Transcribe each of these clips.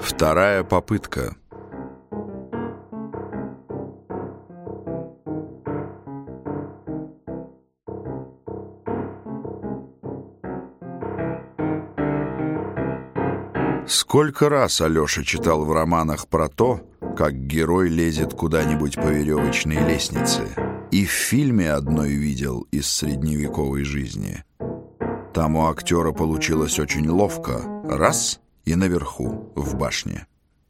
Вторая попытка. Сколько раз Алеша читал в романах про то, как герой лезет куда-нибудь по веревочной лестнице. И в фильме одной видел из средневековой жизни. Там у актера получилось очень ловко. Раз — и наверху, в башне.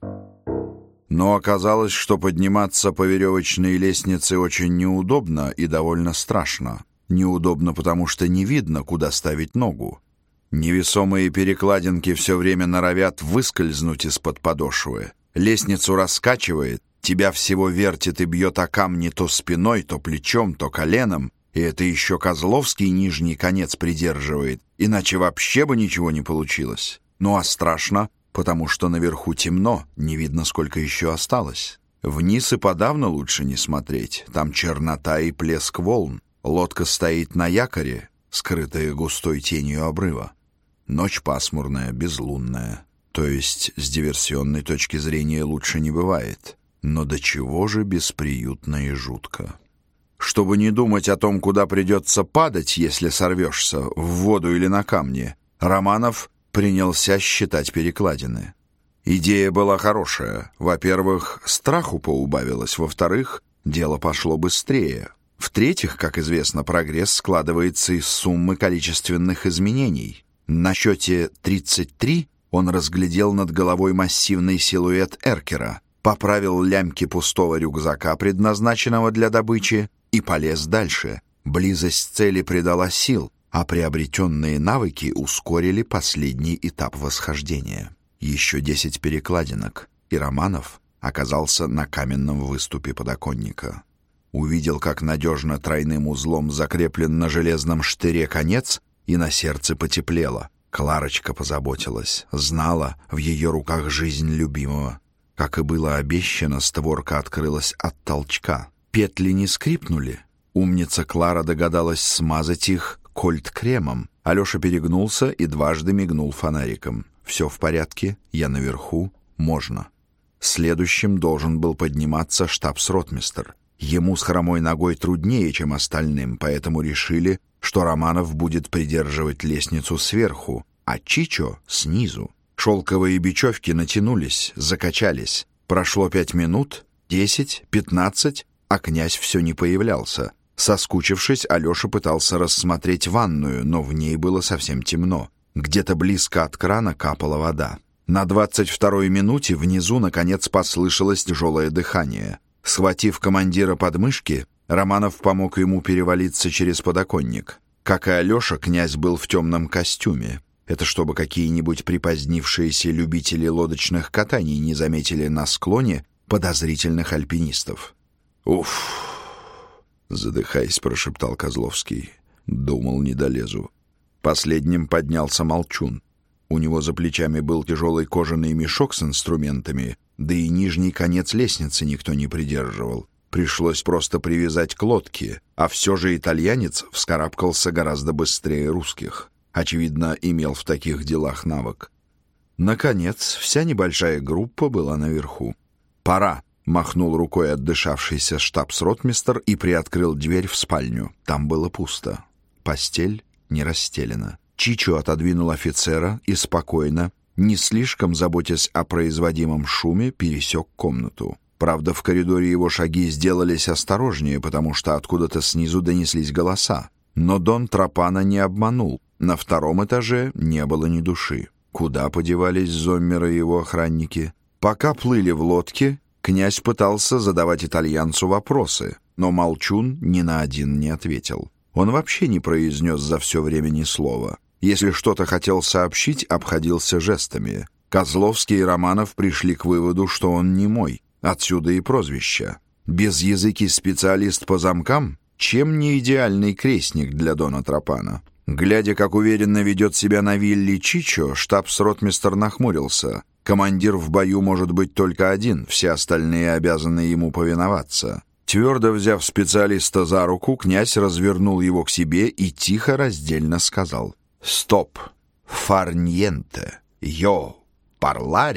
Но оказалось, что подниматься по веревочной лестнице очень неудобно и довольно страшно. Неудобно, потому что не видно, куда ставить ногу. Невесомые перекладинки все время норовят выскользнуть из-под подошвы. Лестницу раскачивает, тебя всего вертит и бьет о камни то спиной, то плечом, то коленом. И это еще Козловский нижний конец придерживает, иначе вообще бы ничего не получилось. Ну а страшно, потому что наверху темно, не видно, сколько еще осталось. Вниз и подавно лучше не смотреть, там чернота и плеск волн. Лодка стоит на якоре, скрытая густой тенью обрыва. Ночь пасмурная, безлунная. То есть с диверсионной точки зрения лучше не бывает. Но до чего же бесприютно и жутко. Чтобы не думать о том, куда придется падать, если сорвешься, в воду или на камни, Романов принялся считать перекладины. Идея была хорошая. Во-первых, страху поубавилось. Во-вторых, дело пошло быстрее. В-третьих, как известно, прогресс складывается из суммы количественных изменений. На счете 33 он разглядел над головой массивный силуэт эркера, поправил лямки пустого рюкзака, предназначенного для добычи, и полез дальше. Близость цели придала сил, а приобретенные навыки ускорили последний этап восхождения. Еще 10 перекладинок, и Романов оказался на каменном выступе подоконника. Увидел, как надежно тройным узлом закреплен на железном штыре конец, и на сердце потеплело. Кларочка позаботилась, знала в ее руках жизнь любимого. Как и было обещано, створка открылась от толчка. Петли не скрипнули. Умница Клара догадалась смазать их кольт-кремом. Алеша перегнулся и дважды мигнул фонариком. «Все в порядке, я наверху, можно». Следующим должен был подниматься штабс-ротмистр. Ему с хромой ногой труднее, чем остальным, поэтому решили, что Романов будет придерживать лестницу сверху, а Чичо — снизу. Шелковые бечевки натянулись, закачались. Прошло 5 минут, 10, 15, а князь все не появлялся. Соскучившись, Алеша пытался рассмотреть ванную, но в ней было совсем темно. Где-то близко от крана капала вода. На 22-й минуте внизу, наконец, послышалось тяжелое дыхание. Схватив командира под мышки, Романов помог ему перевалиться через подоконник. Как и Алеша, князь был в темном костюме. Это чтобы какие-нибудь припозднившиеся любители лодочных катаний не заметили на склоне подозрительных альпинистов. «Уф!» — задыхаясь, прошептал Козловский. «Думал, не долезу». Последним поднялся Молчун. У него за плечами был тяжелый кожаный мешок с инструментами, да и нижний конец лестницы никто не придерживал. Пришлось просто привязать к лодке, а все же итальянец вскарабкался гораздо быстрее русских. Очевидно, имел в таких делах навык. Наконец, вся небольшая группа была наверху. «Пора!» — махнул рукой отдышавшийся штабс-ротмистр и приоткрыл дверь в спальню. Там было пусто. Постель не расстелена. Чичо отодвинул офицера и спокойно, не слишком заботясь о производимом шуме, пересек комнату. Правда, в коридоре его шаги сделались осторожнее, потому что откуда-то снизу донеслись голоса. Но Дон Тропана не обманул. На 2-м этаже не было ни души. Куда подевались Зоммер и его охранники? Пока плыли в лодке, князь пытался задавать итальянцу вопросы, но Молчун ни на один не ответил. Он вообще не произнес за все время ни слова. Если что-то хотел сообщить, обходился жестами. Козловский и Романов пришли к выводу, что он немой. Отсюда и прозвище. Безязыкий специалист по замкам? Чем не идеальный крестник для Дона Тропана? Глядя, как уверенно ведет себя на вилле Чичо, штабс-ротмистр нахмурился. Командир в бою может быть только один, все остальные обязаны ему повиноваться. Твердо взяв специалиста за руку, князь развернул его к себе и тихо раздельно сказал: «Стоп! Фарньенте! Йо! Парларе!»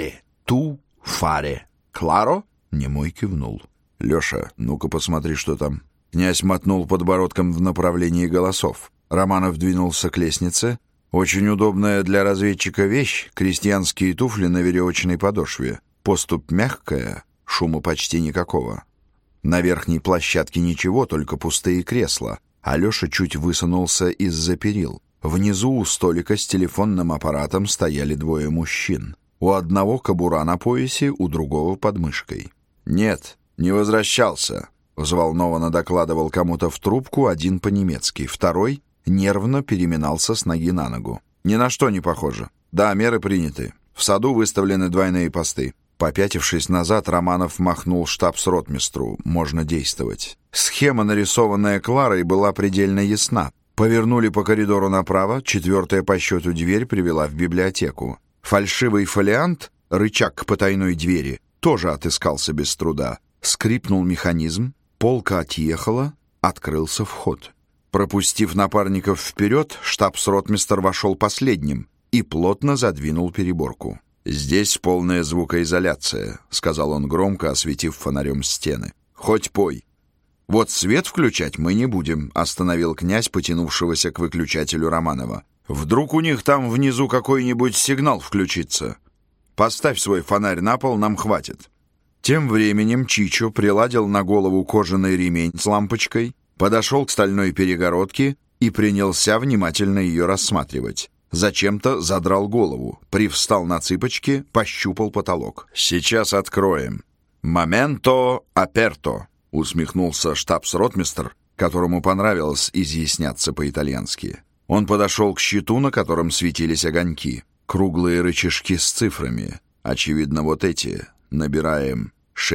«Ту фаре». «Кларо?» — немой кивнул. «Леша, ну-ка посмотри, что там». Князь мотнул подбородком в направлении голосов. Романов двинулся к лестнице. Очень удобная для разведчика вещь — крестьянские туфли на веревочной подошве. Поступь мягкая, шума почти никакого. На верхней площадке ничего, только пустые кресла. Алеша чуть высунулся из-за перил. Внизу у столика с телефонным аппаратом стояли двое мужчин. У одного кобура на поясе, у другого под мышкой. «Нет, не возвращался», — взволнованно докладывал кому-то в трубку один по-немецки. Второй нервно переминался с ноги на ногу. «Ни на что не похоже. Да, меры приняты. В саду выставлены двойные посты». Попятившись назад, Романов махнул штабс-ротмистру. «Можно действовать». Схема, нарисованная Кларой, была предельно ясна. Повернули по коридору направо, 4-я по счету дверь привела в библиотеку. Фальшивый фолиант, рычаг к потайной двери, тоже отыскался без труда. Скрипнул механизм, полка отъехала, открылся вход. Пропустив напарников вперед, штабс-ротмистр вошел последним и плотно задвинул переборку. «Здесь полная звукоизоляция», — сказал он громко, осветив фонарем стены. «Хоть пой». «Вот свет включать мы не будем», — остановил князь, потянувшегося к выключателю Романова. «Вдруг у них там внизу какой-нибудь сигнал включится? Поставь свой фонарь на пол, нам хватит». Тем временем Чичо приладил на голову кожаный ремень с лампочкой, подошел к стальной перегородке и принялся внимательно ее рассматривать. Зачем-то задрал голову, привстал на цыпочки, пощупал потолок. «Сейчас откроем». «Моменто аперто», — усмехнулся штабс-ротмистр, которому понравилось изъясняться по-итальянски. Он подошел к щиту, на котором светились огоньки. Круглые рычажки с цифрами. Очевидно, вот эти. Набираем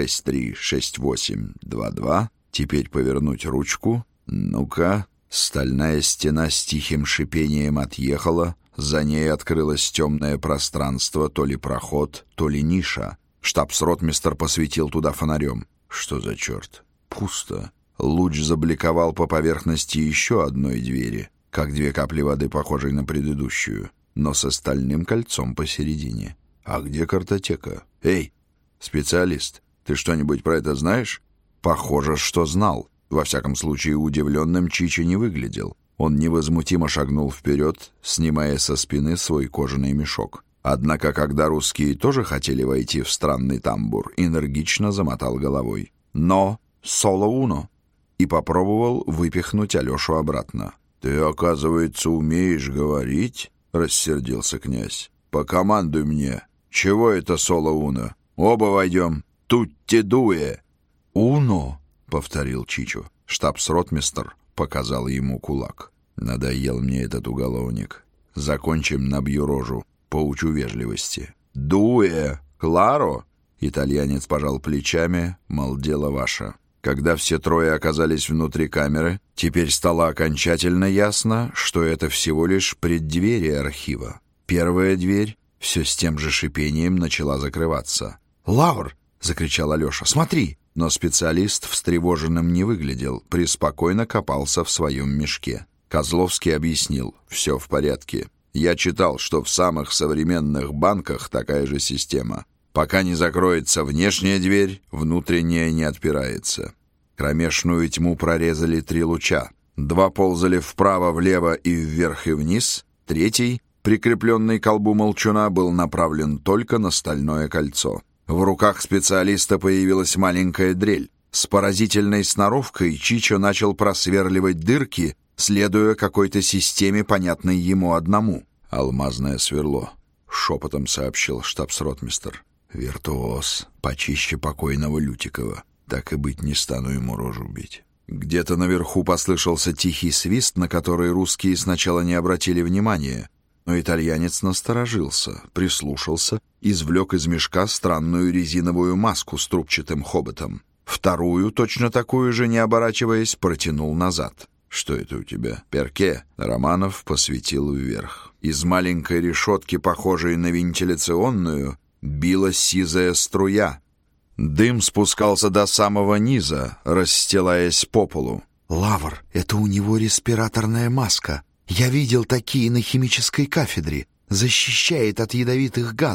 636822. Теперь повернуть ручку. Ну-ка. Стальная стена с тихим шипением отъехала. За ней открылось темное пространство, то ли проход, то ли ниша. Штабс-ротмистр посветил туда фонарем. Что за черт? Пусто. Луч забликовал по поверхности еще одной двери, как две капли воды, похожей на предыдущую, но с остальным кольцом посередине. А где картотека? Эй, специалист, ты что-нибудь про это знаешь? Похоже, что знал. Во всяком случае, удивленным Чичо не выглядел. Он невозмутимо шагнул вперед, снимая со спины свой кожаный мешок. Однако, когда русские тоже хотели войти в странный тамбур, энергично замотал головой. «Но соло уно!» и попробовал выпихнуть Алешу обратно. «Ты, оказывается, умеешь говорить?» — рассердился князь. «Покомандуй мне. Чего это соло уно? Оба войдем. Тутти дуэ!» «Уно!» — повторил Чичо. Штабс-ротмистр показал ему кулак. «Надоел мне этот уголовник. Закончим, набью рожу. Поучу вежливости». «Дуэ! Кларо!» Итальянец пожал плечами, мол, дело ваше. Когда все трое оказались внутри камеры, теперь стало окончательно ясно, что это всего лишь преддверие архива. Первая дверь все с тем же шипением начала закрываться. «Лавр!» — закричал Алеша. «Смотри!» Но специалист встревоженным не выглядел, преспокойно копался в своем мешке. Козловский объяснил: «Все в порядке. Я читал, что в самых современных банках такая же система. Пока не закроется внешняя дверь, внутренняя не отпирается». Кромешную тьму прорезали 3 луча. 2 ползали вправо, влево и вверх и вниз. 3, прикрепленный к колбу молчуна, был направлен только на стальное кольцо. В руках специалиста появилась маленькая дрель. С поразительной сноровкой Чичо начал просверливать дырки, следуя какой-то системе, понятной ему одному. «Алмазное сверло», — шепотом сообщил штабс-ротмистр. «Виртуоз, почище покойного Лютикова. Так и быть, не стану ему рожу бить». Где-то наверху послышался тихий свист, на который русские сначала не обратили внимания. Но итальянец насторожился, прислушался, извлек из мешка странную резиновую маску с трубчатым хоботом. Вторую, точно такую же, не оборачиваясь, протянул назад. «Что это у тебя? Перке?» Романов посветил вверх. Из маленькой решетки, похожей на вентиляционную, била сизая струя. Дым спускался до самого низа, расстилаясь по полу. «Лавр, это у него респираторная маска. Я видел такие на химической кафедре. Защищает от ядовитых газов.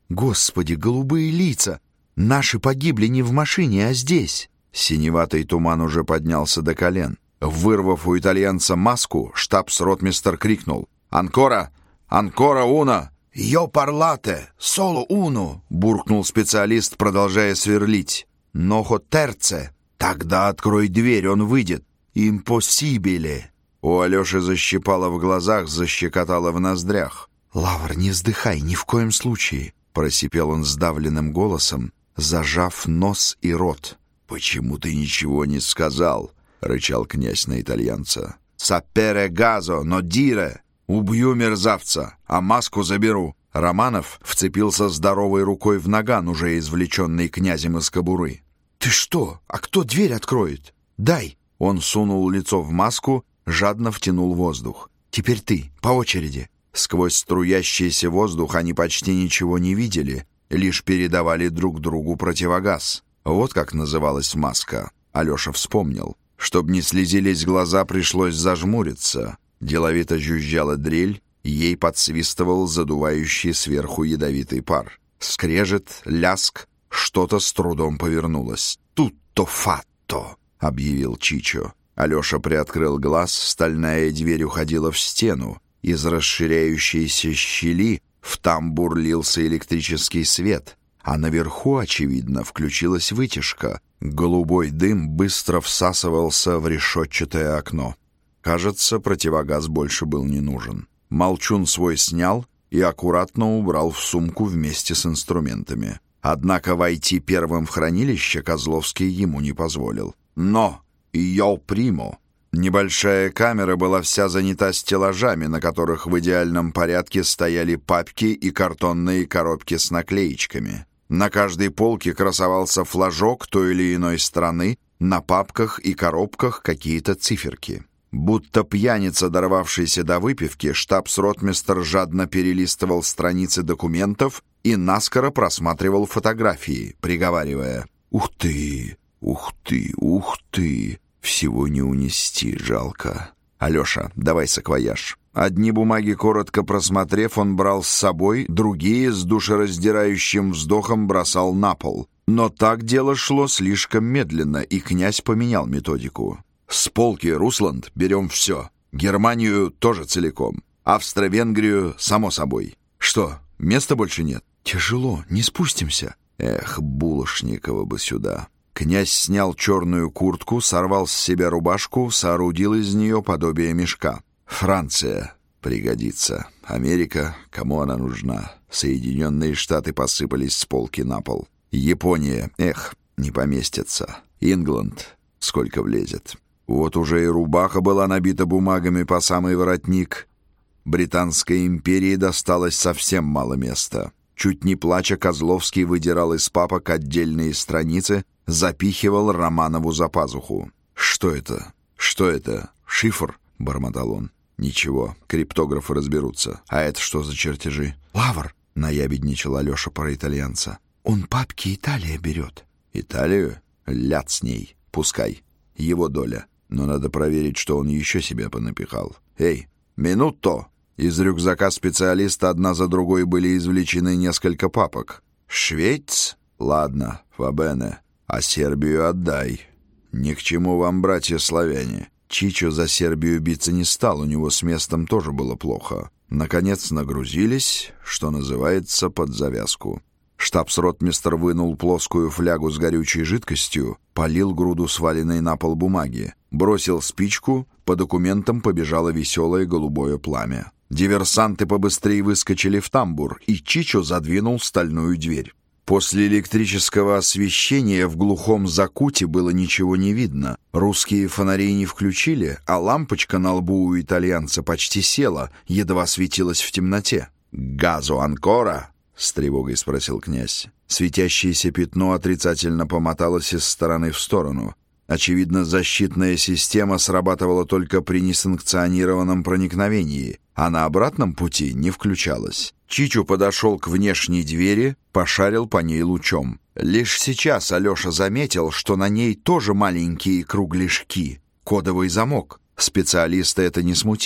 Господи, голубые лица! Наши погибли не в машине, а здесь!» Синеватый туман уже поднялся до колен. Вырвав у итальянца маску, штабс-ротмистр крикнул: «Анкора! Анкора уно!» «Йо парлате! Соло уно!» — буркнул специалист, продолжая сверлить. «Нохо терце! Тогда открой дверь, он выйдет! Импосибиле!» У Алёши защипало в глазах, защекотало в ноздрях. «Лавр, не вздыхай, ни в коем случае!» — просипел он сдавленным голосом, зажав нос и рот. «Почему ты ничего не сказал?» — рычал князь на итальянца. «Сапере газо, но дире! Убью мерзавца, а маску заберу!» Романов вцепился здоровой рукой в наган, уже извлеченный князем из кобуры. «Ты что? А кто дверь откроет? Дай!» Он сунул лицо в маску, жадно втянул воздух. «Теперь ты, по очереди!» Сквозь струящийся воздух они почти ничего не видели, лишь передавали друг другу противогаз. Вот как называлась маска. Алёша вспомнил. Чтоб не слезились глаза, пришлось зажмуриться. Деловито жужжала дрель, ей подсвистывал задувающий сверху ядовитый пар. Скрежет, ляск, что-то с трудом повернулось. «Тутто фатто!» — объявил Чичо. Алёша приоткрыл глаз, стальная дверь уходила в стену. Из расширяющейся щели в тамбур лился электрический свет, а наверху, очевидно, включилась вытяжка. Голубой дым быстро всасывался в решетчатое окно. Кажется, противогаз больше был не нужен. Молчун свой снял и аккуратно убрал в сумку вместе с инструментами. Однако войти первым в хранилище Козловский ему не позволил. «Но! Йо примо!» Небольшая камера была вся занята стеллажами, на которых в идеальном порядке стояли папки и картонные коробки с наклеечками. На каждой полке красовался флажок той или иной страны, на папках и коробках какие-то циферки. Будто пьяница, дорвавшийся до выпивки, штабс-ротмистр жадно перелистывал страницы документов и наскоро просматривал фотографии, приговаривая: «Ух ты! Ух ты! Ух ты! Всего не унести, жалко. Алёша, давай саквояж». Одни бумаги коротко просмотрев, он брал с собой, другие с душераздирающим вздохом бросал на пол. Но так дело шло слишком медленно, и князь поменял методику. «С полки, Русланд, берем все. Германию тоже целиком. Австро-Венгрию, само собой. Что, места больше нет?» «Тяжело, не спустимся». «Эх, Булошникова бы сюда». Князь снял черную куртку, сорвал с себя рубашку, соорудил из нее подобие мешка. «Франция пригодится. Америка, кому она нужна? Соединенные Штаты посыпались с полки на пол. Япония, не поместится. Ингланд, сколько влезет. Вот уже и рубаха была набита бумагами по самый воротник. Британской империи досталось совсем мало места». Чуть не плача, Козловский выдирал из папок отдельные страницы, запихивал Романову за пазуху. «Что это? Что это? Шифр?» — бормотал он. «Ничего, криптографы разберутся. А это что за чертежи?» «Лавр!» — наябедничал Алёша про итальянца. «Он папки Италия берет». «Италию? Ляд с ней. Пускай. Его доля. Но надо проверить, что он еще себе понапихал. Эй, минутто!» Из рюкзака специалиста одна за другой были извлечены несколько папок. «Швейц? Ладно, фабене. А Сербию отдай. Ни к чему вам, братья-славяне». Чичо за Сербию биться не стал, у него с местом тоже было плохо. Наконец нагрузились, что называется, под завязку. Штабс-ротмистр вынул плоскую флягу с горючей жидкостью, полил груду сваленной на пол бумаги, бросил спичку, по документам побежало веселое голубое пламя. Диверсанты побыстрее выскочили в тамбур, и Чичо задвинул стальную дверь. После электрического освещения в глухом закуте было ничего не видно. Русские фонари не включили, а лампочка на лбу у итальянца почти села, едва светилась в темноте. «Газо анкора?» — с тревогой спросил князь. Светящееся пятно отрицательно помоталось из стороны в сторону. Очевидно, защитная система срабатывала только при несанкционированном проникновении, а на обратном пути не включалась. Чичо подошел к внешней двери, пошарил по ней лучом. Лишь сейчас Алёша заметил, что на ней тоже маленькие кругляшки. Кодовый замок. Специалиста это не смутило.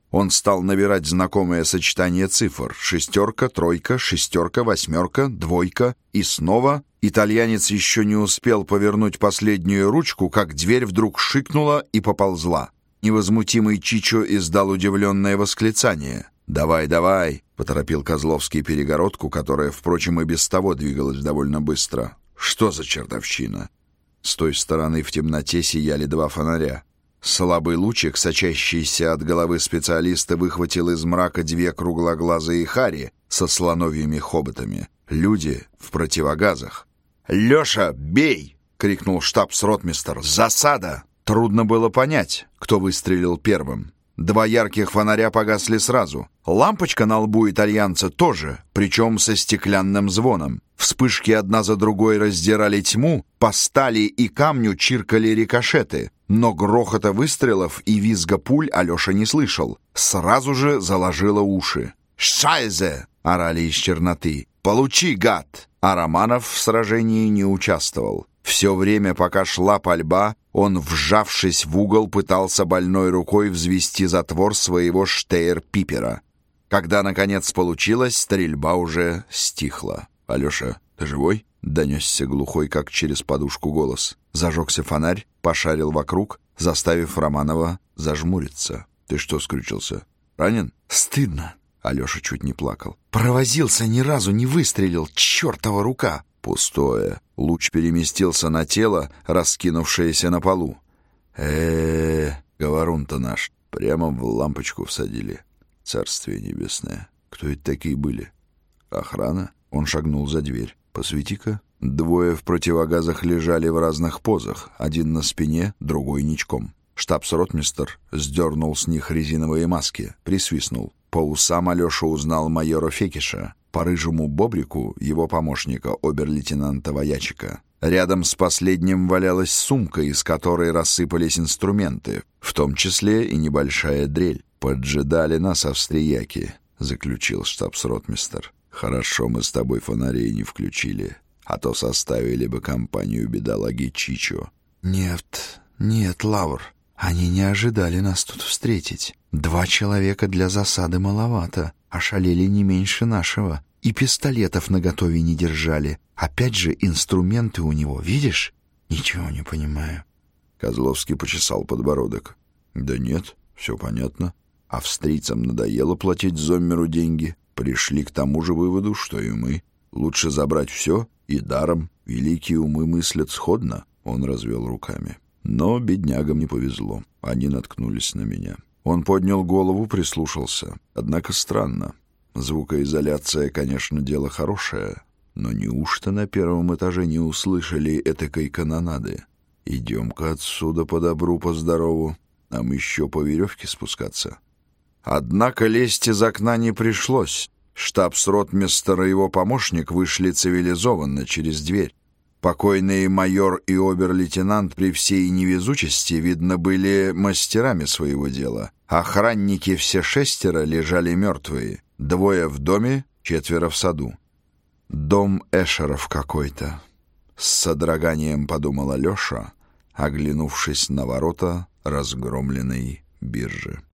Он стал набирать знакомое сочетание цифр: 6, 3, 6, 8, 2, и снова. Итальянец еще не успел повернуть последнюю ручку, как дверь вдруг шикнула и поползла. Невозмутимый Чичо издал удивленное восклицание. «Давай, давай!» — поторопил Козловский перегородку, которая, впрочем, и без того двигалась довольно быстро. «Что за чертовщина?» С той стороны в темноте сияли 2 фонаря. Слабый лучик, сочащийся от головы специалиста, выхватил из мрака 2 круглоглазые хари со слоновьими хоботами. Люди в противогазах. «Леша, бей!» — крикнул штабс-ротмистр. «Засада!» Трудно было понять, кто выстрелил первым. 2 ярких фонаря погасли сразу. Лампочка на лбу итальянца тоже, причем со стеклянным звоном. Вспышки одна за другой раздирали тьму, по стали и камню чиркали рикошеты. Но грохота выстрелов и визга пуль Алеша не слышал. Сразу же заложило уши. «Шайзе!» — орали из черноты. «Получи, гад!» А Романов в сражении не участвовал. Все время, пока шла пальба, он, вжавшись в угол, пытался больной рукой взвести затвор своего штейр-пипера. Когда, наконец, получилось, стрельба уже стихла. «Алеша, ты живой?» — донесся глухой, как через подушку, голос. Зажегся фонарь, пошарил вокруг, заставив Романова зажмуриться. «Ты что скрючился? Ранен?» «Стыдно!» — Алеша чуть не плакал. «Провозился, ни разу не выстрелил, чертова рука!» Пустое. Луч переместился на тело, раскинувшееся на полу. Говорун-то наш. Прямо в лампочку всадили. Царствие небесное. Кто это такие были? Охрана? Он шагнул за дверь. Посвети-ка. 2 в противогазах лежали в разных позах. Один на спине, другой ничком. Штабс-ротмистр сдернул с них резиновые маски, присвистнул. По усам Алеша узнал майора Фекиша. По рыжему бобрику его помощника, обер-лейтенанта Воячика. Рядом с последним валялась сумка, из которой рассыпались инструменты, в том числе и небольшая дрель. «Поджидали нас австрияки», — заключил штабс-ротмистр. «Хорошо мы с тобой фонарей не включили, а то составили бы компанию бедолаги Чичо». «Нет, Лавр, они не ожидали нас тут встретить. 2 человека для засады маловато. Ошалели не меньше нашего. И пистолетов наготове не держали. Опять же, инструменты у него, видишь? Ничего не понимаю». Козловский почесал подбородок. «Да нет, все понятно. Австрийцам надоело платить Зоммеру деньги. Пришли к тому же выводу, что и мы. Лучше забрать все и даром. Великие умы мыслят сходно». Он развел руками. Но беднягам не повезло. Они наткнулись на меня. Он поднял голову, прислушался. Однако странно. Звукоизоляция, конечно, дело хорошее, но неужто на 1-м этаже не услышали этакой канонады? «Идем-ка отсюда по добру, по здорову. Нам еще по веревке спускаться». Однако лезть из окна не пришлось. Штабс-ротмистр и его помощник вышли цивилизованно через дверь. Покойные майор и обер-лейтенант при всей невезучести, видно, были мастерами своего дела. Охранники все 6 лежали мертвые. 2 в доме, 4 в саду. Дом Эшеров какой-то. С содроганием подумала Леша, оглянувшись на ворота разгромленной биржи.